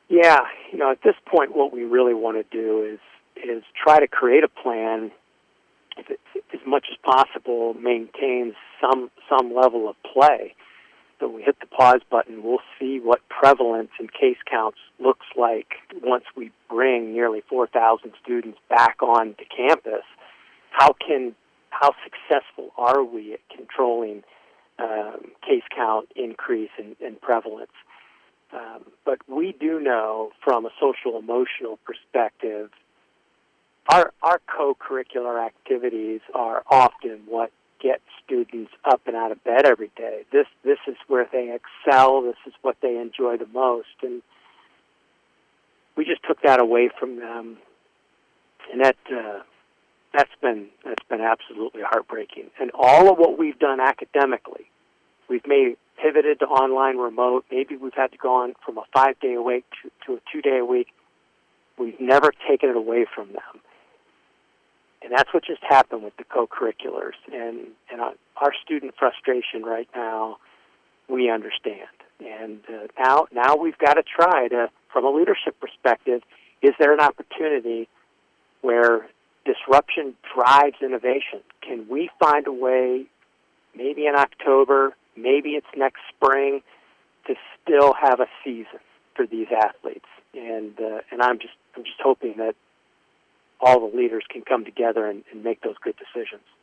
Yeah, at this point, what we really want to do is try to create a plan, if it, as much as possible, maintains some level of play. So we hit the pause button, we'll see what prevalence and case counts looks like once we bring nearly 4,000 students back onto campus. How successful are we at controlling case count increase and prevalence? But we do know from a social emotional perspective, our co-curricular activities are often what get students up and out of bed every day. This is where they excel. This is what they enjoy the most, and we just took that away from them, and that's been absolutely heartbreaking. And all of what we've done academically, we've pivoted to online remote. Maybe we've had to go on from a 5-day a week to a 2-day a week. We've never taken it away from them. And that's what just happened with the co-curriculars. And our student frustration right now, we understand. And now we've got to try to, from a leadership perspective, is there an opportunity where disruption drives innovation? Can we find a way, maybe in October, maybe it's next spring, to still have a season for these athletes? And I'm just hoping that all the leaders can come together and make those good decisions.